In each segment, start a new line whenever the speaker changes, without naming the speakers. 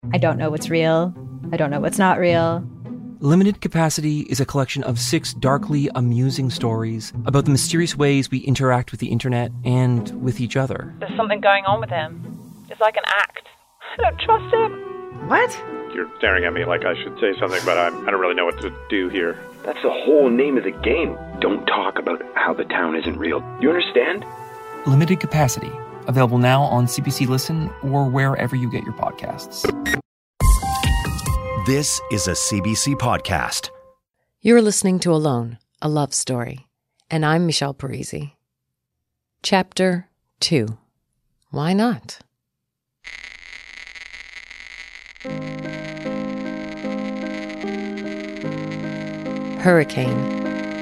I don't know what's real. I don't know what's not real.
Limited Capacity is a collection of 6 darkly amusing stories about the mysterious ways we interact with the internet and with each other.
There's something going on with him. It's like an act. I don't trust him.
What?
You're staring at me like I should say something, but I don't really know what to do here.
That's the whole name of the game. Don't talk about how the town isn't real. You understand?
Limited Capacity. Available now on CBC Listen or wherever you get your podcasts.
This is a CBC podcast.
You're listening to Alone, a love story, and I'm Michelle Parisi. Chapter 2. Why not? Hurricane.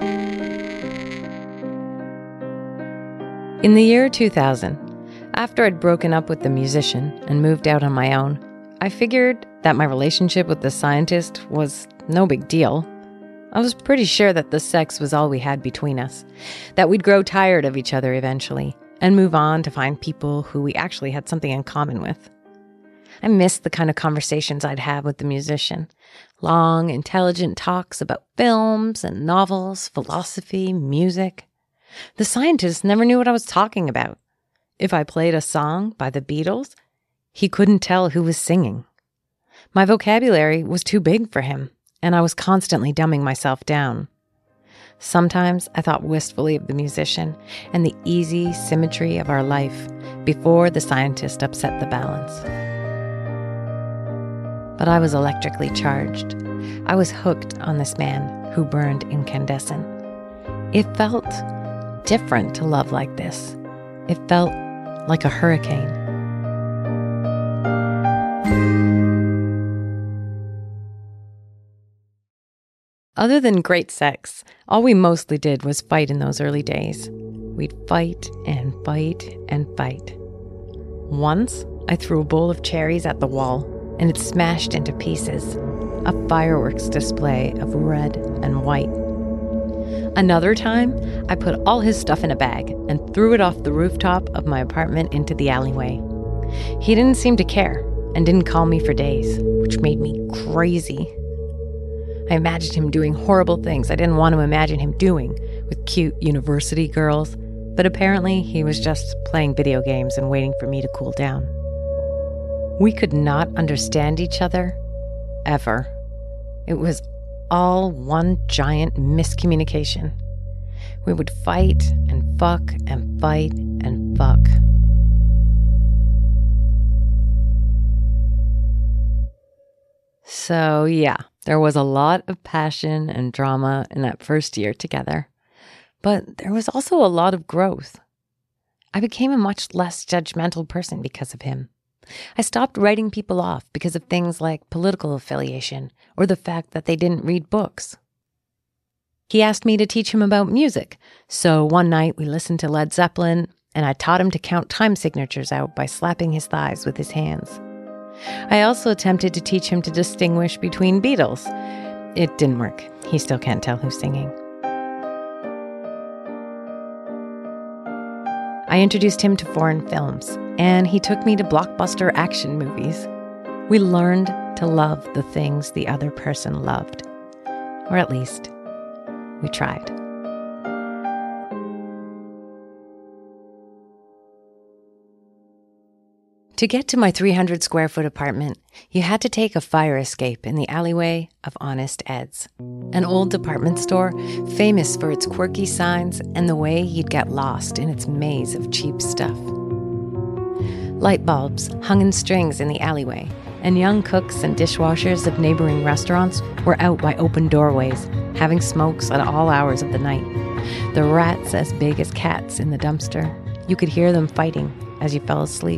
In the year 2000, after I'd broken up with the musician and moved out on my own, I figured that my relationship with the scientist was no big deal. I was pretty sure that the sex was all we had between us, that we'd grow tired of each other eventually and move on to find people who we actually had something in common with. I missed the kind of conversations I'd have with the musician. Long, intelligent talks about films and novels, philosophy, music. The scientist never knew what I was talking about. If I played a song by the Beatles, he couldn't tell who was singing. My vocabulary was too big for him, and I was constantly dumbing myself down. Sometimes I thought wistfully of the musician and the easy symmetry of our life before the scientist upset the balance. But I was electrically charged. I was hooked on this man who burned incandescent. It felt different to love like this. It felt like a hurricane. Other than great sex, all we mostly did was fight in those early days. We'd fight and fight and fight. Once, I threw a bowl of cherries at the wall, and it smashed into pieces, a fireworks display of red and white. Another time, I put all his stuff in a bag and threw it off the rooftop of my apartment into the alleyway. He didn't seem to care and didn't call me for days, which made me crazy. I imagined him doing horrible things I didn't want to imagine him doing with cute university girls, but apparently he was just playing video games and waiting for me to cool down. We could not understand each other, ever. It was all one giant miscommunication. We would fight and fuck and fight and fuck. So yeah, there was a lot of passion and drama in that first year together. But there was also a lot of growth. I became a much less judgmental person because of him. I stopped writing people off because of things like political affiliation or the fact that they didn't read books. He asked me to teach him about music, so one night we listened to Led Zeppelin, and I taught him to count time signatures out by slapping his thighs with his hands. I also attempted to teach him to distinguish between Beatles. It didn't work. He still can't tell who's singing. I introduced him to foreign films, and he took me to blockbuster action movies. We learned to love the things the other person loved. Or at least, we tried. To get to my 300 square foot apartment, you had to take a fire escape in the alleyway of Honest Ed's, an old department store famous for its quirky signs and the way you'd get lost in its maze of cheap stuff. Light bulbs hung in strings in the alleyway, and young cooks and dishwashers of neighboring restaurants were out by open doorways, having smokes at all hours of the night. The rats as big as cats in the dumpster. You could hear them fighting as you fell asleep.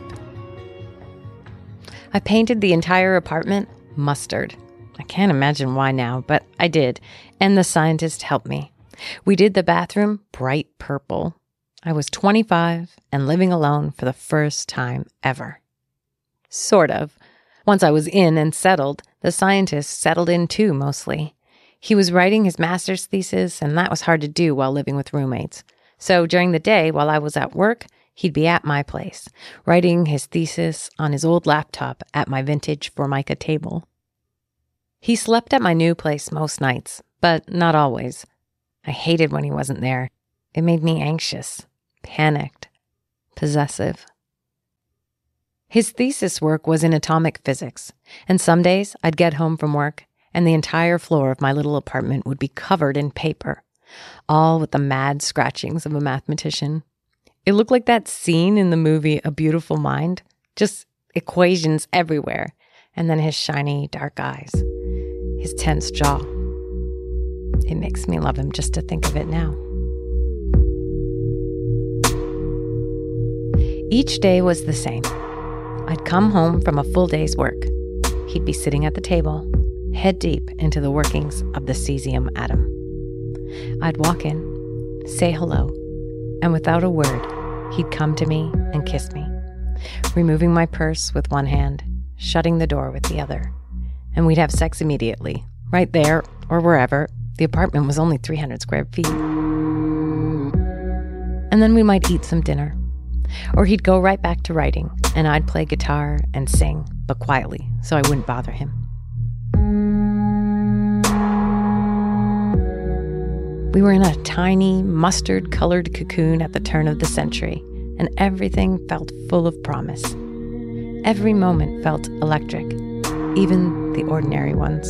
I painted the entire apartment mustard. I can't imagine why now, but I did, and the scientist helped me. We did the bathroom bright purple. I was 25 and living alone for the first time ever. Sort of. Once I was in and settled, the scientist settled in too, mostly. He was writing his master's thesis, and that was hard to do while living with roommates. So during the day, while I was at work, he'd be at my place, writing his thesis on his old laptop at my vintage Formica table. He slept at my new place most nights, but not always. I hated when he wasn't there. It made me anxious, panicked, possessive. His thesis work was in atomic physics, and some days I'd get home from work and the entire floor of my little apartment would be covered in paper, all with the mad scratchings of a mathematician. It looked like that scene in the movie A Beautiful Mind, just equations everywhere, and then his shiny, dark eyes, his tense jaw. It makes me love him just to think of it now. Each day was the same. I'd come home from a full day's work. He'd be sitting at the table, head deep into the workings of the cesium atom. I'd walk in, say hello, and without a word, he'd come to me and kiss me, removing my purse with one hand, shutting the door with the other. And we'd have sex immediately, right there or wherever. The apartment was only 300 square feet. And then we might eat some dinner. Or he'd go right back to writing, and I'd play guitar and sing, but quietly, so I wouldn't bother him. We were in a tiny, mustard-colored cocoon at the turn of the century, and everything felt full of promise. Every moment felt electric, even the ordinary ones.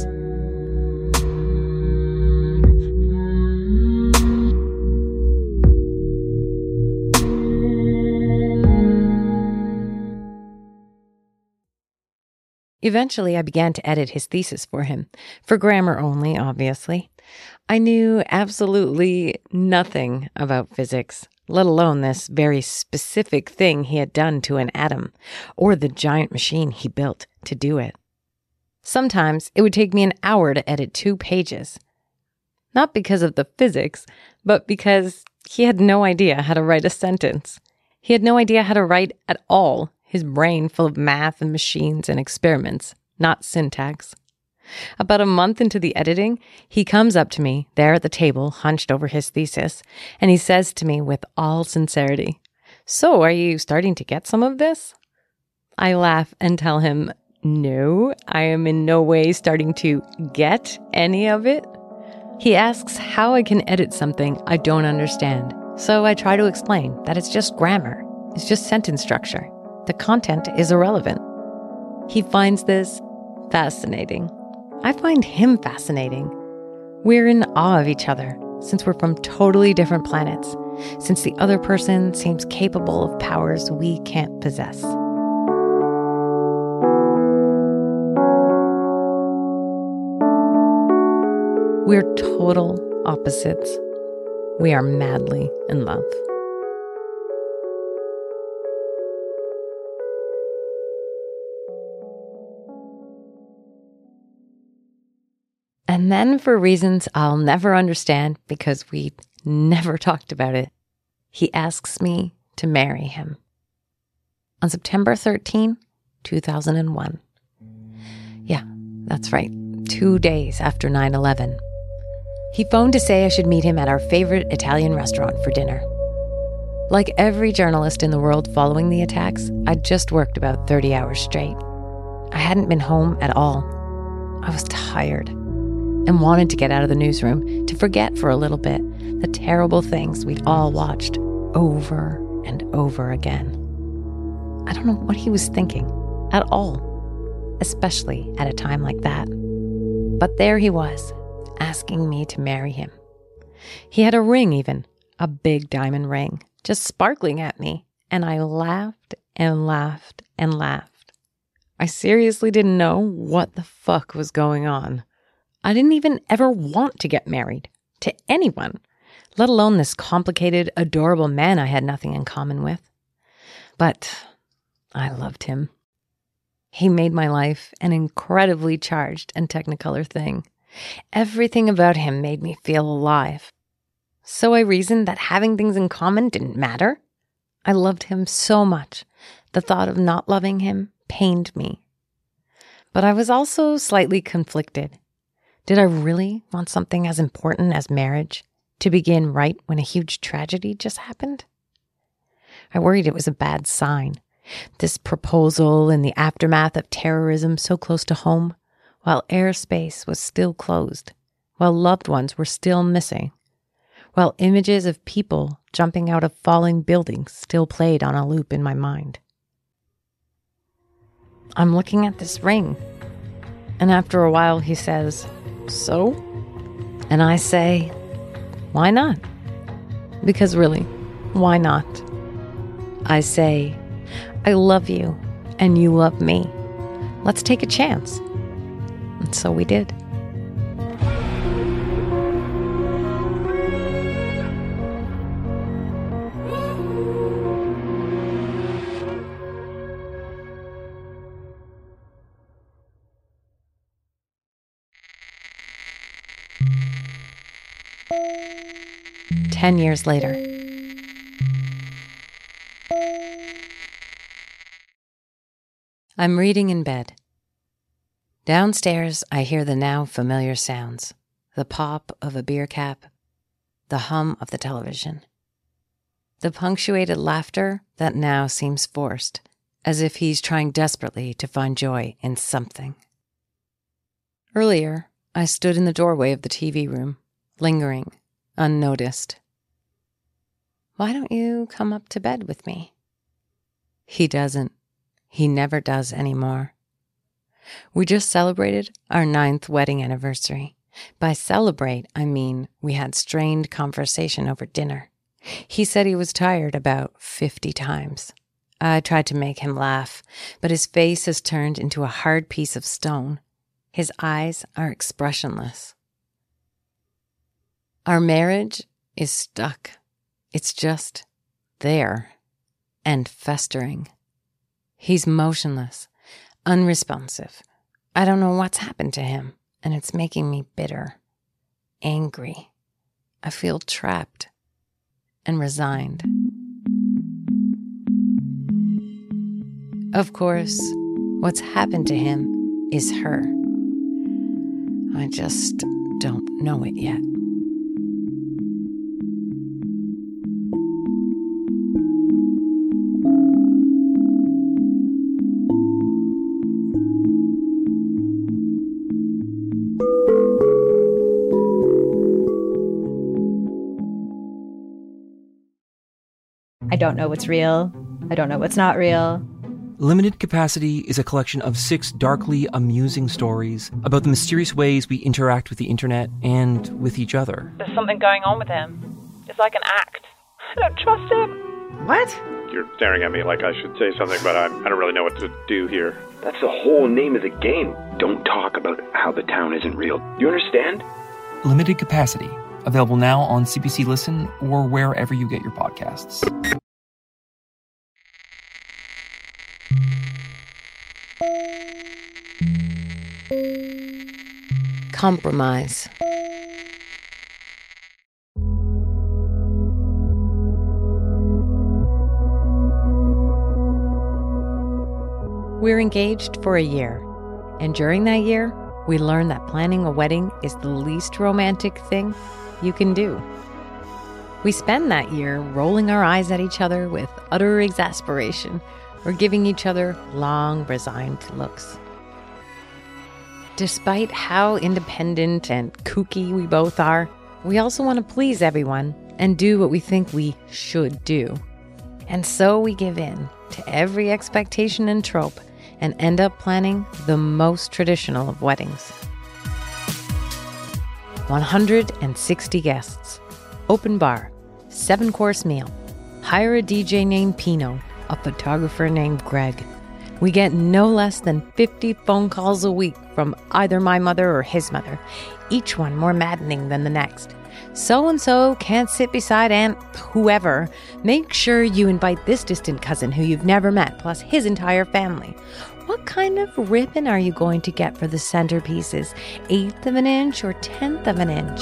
Eventually, I began to edit his thesis for him, for grammar only, obviously. I knew absolutely nothing about physics, let alone this very specific thing he had done to an atom, or the giant machine he built to do it. Sometimes it would take me an hour to edit 2 pages. Not because of the physics, but because he had no idea how to write a sentence. He had no idea how to write at all. His brain full of math and machines and experiments, not syntax. About a month into the editing, he comes up to me there at the table, hunched over his thesis, and he says to me with all sincerity, "So, are you starting to get some of this?" I laugh and tell him, "No, I am in no way starting to get any of it." He asks how I can edit something I don't understand, so I try to explain that it's just grammar, it's just sentence structure. The content is irrelevant. He finds this fascinating. I find him fascinating. We're in awe of each other, since we're from totally different planets, since the other person seems capable of powers we can't possess. We're total opposites. We are madly in love. And then, for reasons I'll never understand because we never talked about it, he asks me to marry him. On September 13, 2001. Yeah, that's right. 2 days after 9/11. He phoned to say I should meet him at our favorite Italian restaurant for dinner. Like every journalist in the world following the attacks, I'd just worked about 30 hours straight. I hadn't been home at all. I was tired and wanted to get out of the newsroom to forget for a little bit the terrible things we'd all watched over and over again. I don't know what he was thinking at all, especially at a time like that. But there he was, asking me to marry him. He had a ring even, a big diamond ring, just sparkling at me, and I laughed and laughed and laughed. I seriously didn't know what the fuck was going on. I didn't even ever want to get married to anyone, let alone this complicated, adorable man I had nothing in common with. But I loved him. He made my life an incredibly charged and technicolor thing. Everything about him made me feel alive. So I reasoned that having things in common didn't matter. I loved him so much. The thought of not loving him pained me. But I was also slightly conflicted. Did I really want something as important as marriage to begin right when a huge tragedy just happened? I worried it was a bad sign. This proposal in the aftermath of terrorism so close to home, while airspace was still closed, while loved ones were still missing, while images of people jumping out of falling buildings still played on a loop in my mind. I'm looking at this ring, and after a while he says, "So?" And I say, "Why not?" Because really, why not? I say, "I love you, and you love me. Let's take a chance." And so we did. Ten years later. I'm reading in bed. Downstairs, I hear the now familiar sounds, the pop of a beer cap, the hum of the television, the punctuated laughter that now seems forced, as if he's trying desperately to find joy in something. Earlier, I stood in the doorway of the TV room, lingering, unnoticed. "Why don't you come up to bed with me?" He doesn't. He never does anymore. We just celebrated our 9th wedding anniversary. By celebrate, I mean we had strained conversation over dinner. He said he was tired about 50 times. I tried to make him laugh, but his face has turned into a hard piece of stone. His eyes are expressionless. Our marriage is stuck. It's just there and festering. He's motionless, unresponsive. I don't know what's happened to him, and it's making me bitter, angry. I feel trapped and resigned. Of course, what's happened to him is her. I just don't know it yet.
I don't know what's real. I don't know what's not real.
Limited Capacity is a collection of 6 darkly amusing stories about the mysterious ways we interact with the internet and with each other.
There's something going on with him. It's like an act. I don't trust him.
What?
You're staring at me like I should say something, but I don't really know what to do here.
That's the whole name of the game. Don't talk about how the town isn't real. You understand?
Limited Capacity, available now on CBC Listen or wherever you get your podcasts.
Compromise. We're engaged for a year, and during that year, we learned that planning a wedding is the least romantic thing you can do. We spend that year rolling our eyes at each other with utter exasperation or giving each other long, resigned looks. Despite how independent and kooky we both are, we also want to please everyone and do what we think we should do. And so we give in to every expectation and trope and end up planning the most traditional of weddings. 160 guests, open bar, 7-course meal, hire a DJ named Pino, a photographer named Greg. We get no less than 50 phone calls a week from either my mother or his mother, each one more maddening than the next. So-and-so can't sit beside Aunt whoever. Make sure you invite this distant cousin who you've never met, plus his entire family. What kind of ribbon are you going to get for the centerpieces? 1/8 of an inch or 1/10 of an inch?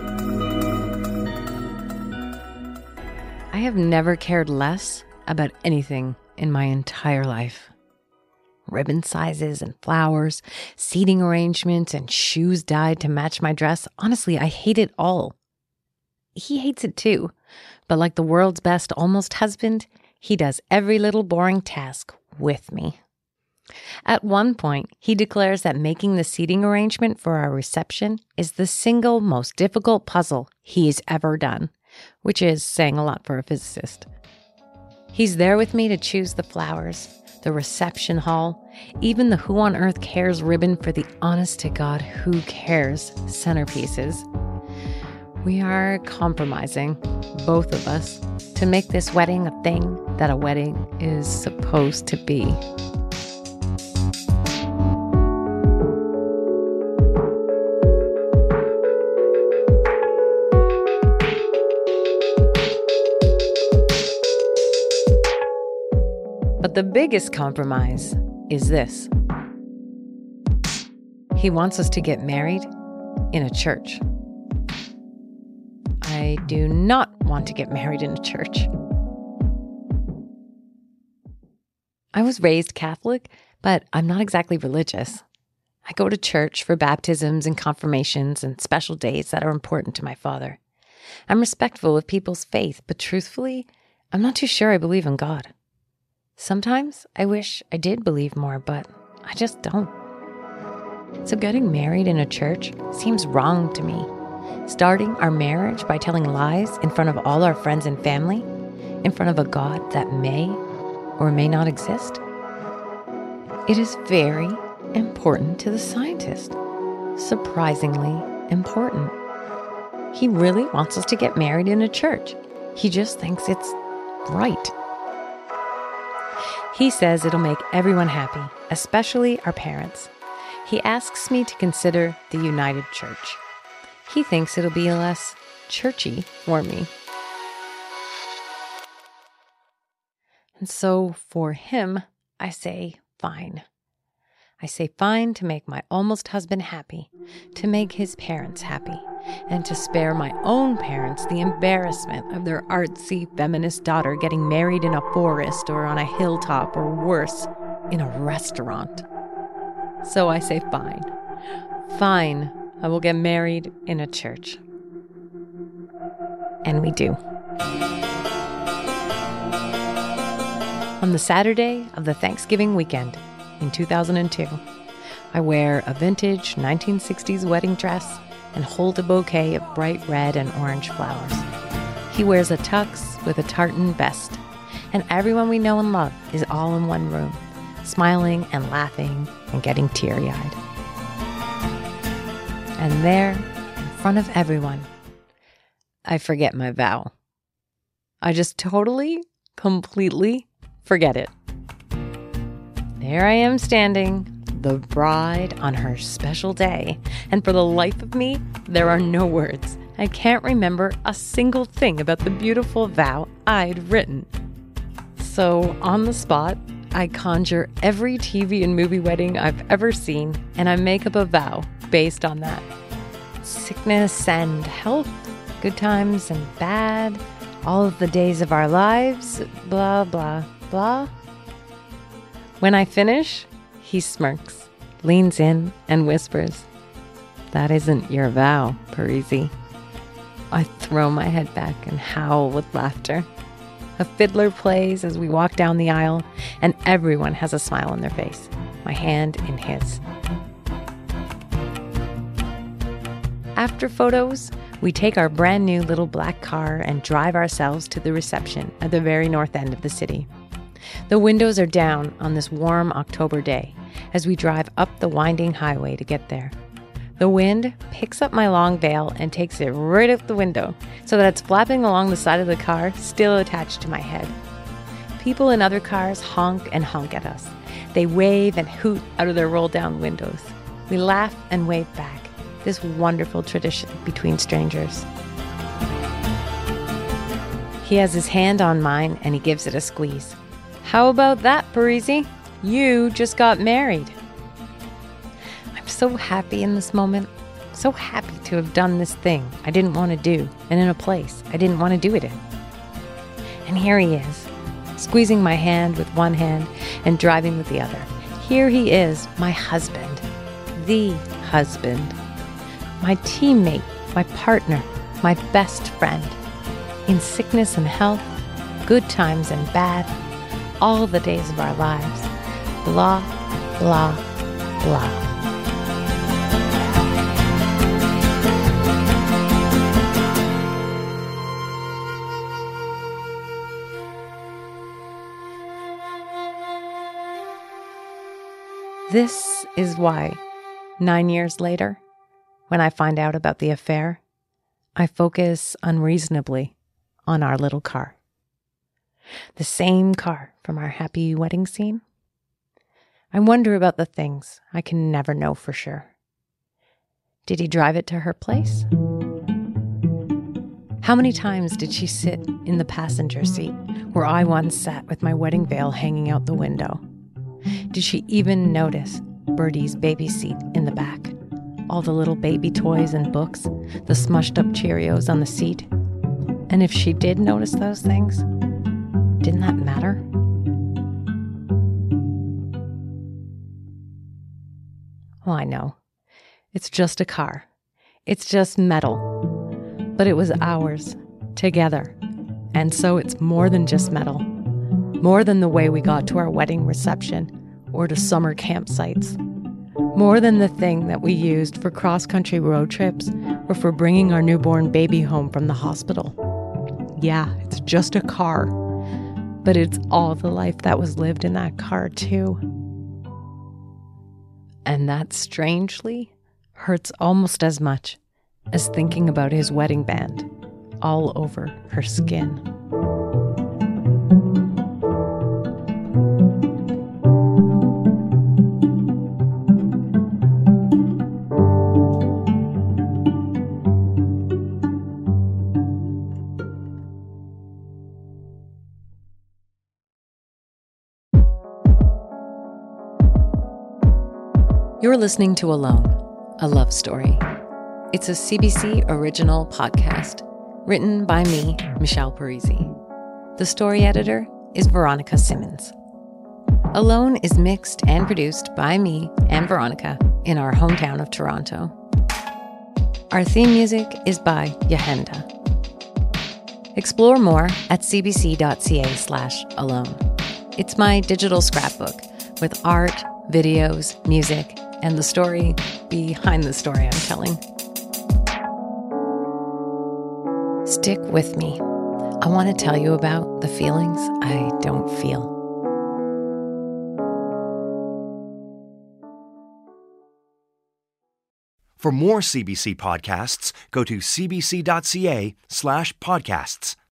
I have never cared less about anything in my entire life. Ribbon sizes and flowers, seating arrangements, and shoes dyed to match my dress. Honestly, I hate it all. He hates it too, but like the world's best almost husband, He does every little boring task with me. At one point, he declares that making the seating arrangement for our reception is the single most difficult puzzle he's ever done, which is saying a lot for a physicist. He's there with me to choose the flowers, the reception hall, even the Who on Earth Cares ribbon for the honest-to-God who cares centerpieces. We are compromising, both of us, to make this wedding a thing that a wedding is supposed to be. But the biggest compromise is this. He wants us to get married in a church. I do not want to get married in a church. I was raised Catholic, but I'm not exactly religious. I go to church for baptisms and confirmations and special days that are important to my father. I'm respectful of people's faith, but truthfully, I'm not too sure I believe in God. Sometimes I wish I did believe more, but I just don't. So getting married in a church seems wrong to me. Starting our marriage by telling lies in front of all our friends and family, in front of a God that may or may not exist. It is very important to the scientist. Surprisingly important. He really wants us to get married in a church. He just thinks it's right. He says it'll make everyone happy, especially our parents. He asks me to consider the United Church. He thinks it'll be less churchy for me. And so for him, I say fine. I say fine to make my almost husband happy, to make his parents happy, and to spare my own parents the embarrassment of their artsy feminist daughter getting married in a forest or on a hilltop or worse, in a restaurant. So I say fine. Fine, I will get married in a church. And we do. On the Saturday of the Thanksgiving weekend in 2002, I wear a vintage 1960s wedding dress and hold a bouquet of bright red and orange flowers. He wears a tux with a tartan vest, and everyone we know and love is all in one room, smiling and laughing and getting teary-eyed. And there, in front of everyone, I forget my vow. I just totally, completely forget it. There I am standing, the bride on her special day, and for the life of me, there are no words. I can't remember a single thing about the beautiful vow I'd written. So, on the spot, I conjure every TV and movie wedding I've ever seen, and I make up a vow based on that. Sickness and health, good times and bad, all of the days of our lives, blah, blah, blah. When I finish, he smirks, leans in, and whispers, "That isn't your vow, Parisi." I throw my head back and howl with laughter. A fiddler plays as we walk down the aisle, and everyone has a smile on their face, my hand in his. After photos, we take our brand new little black car and drive ourselves to the reception at the very north end of the city. The windows are down on this warm October day as we drive up the winding highway to get there. The wind picks up my long veil and takes it right out the window so that it's flapping along the side of the car, still attached to my head. People in other cars honk and honk at us. They wave and hoot out of their roll-down windows. We laugh and wave back, this wonderful tradition between strangers. He has his hand on mine and he gives it a squeeze. "How about that, Parisi? You just got married." I'm so happy in this moment, so happy to have done this thing I didn't want to do, and in a place I didn't want to do it in. And here he is, squeezing my hand with one hand and driving with the other. Here he is, my husband, the husband, my teammate, my partner, my best friend, in sickness and health, good times and bad, all the days of our lives. Blah, blah, blah. This is why, 9 years later, when I find out about the affair, I focus unreasonably on our little car. The same car from our happy wedding scene. I wonder about the things I can never know for sure. Did he drive it to her place? How many times did she sit in the passenger seat where I once sat with my wedding veil hanging out the window? Did she even notice Bertie's baby seat in the back? All the little baby toys and books, the smushed up Cheerios on the seat? And if she did notice those things, didn't that matter? Oh, I know. It's just a car. It's just metal. But it was ours, together. And so it's more than just metal. More than the way we got to our wedding reception or to summer campsites. More than the thing that we used for cross-country road trips or for bringing our newborn baby home from the hospital. Yeah, it's just a car. But it's all the life that was lived in that car, too. And that, strangely, hurts almost as much as thinking about his wedding band all over her skin. You're listening to Alone, a love story. It's a CBC original podcast written by me, Michelle Parisi. The story editor is Veronica Simmons. Alone is mixed and produced by me and Veronica in our hometown of Toronto. Our theme music is by Yahenda. Explore more at cbc.ca/alone. It's my digital scrapbook with art, videos, music, and the story behind the story I'm telling. Stick with me. I want to tell you about the feelings I don't feel.
For more CBC podcasts, go to cbc.ca/podcasts.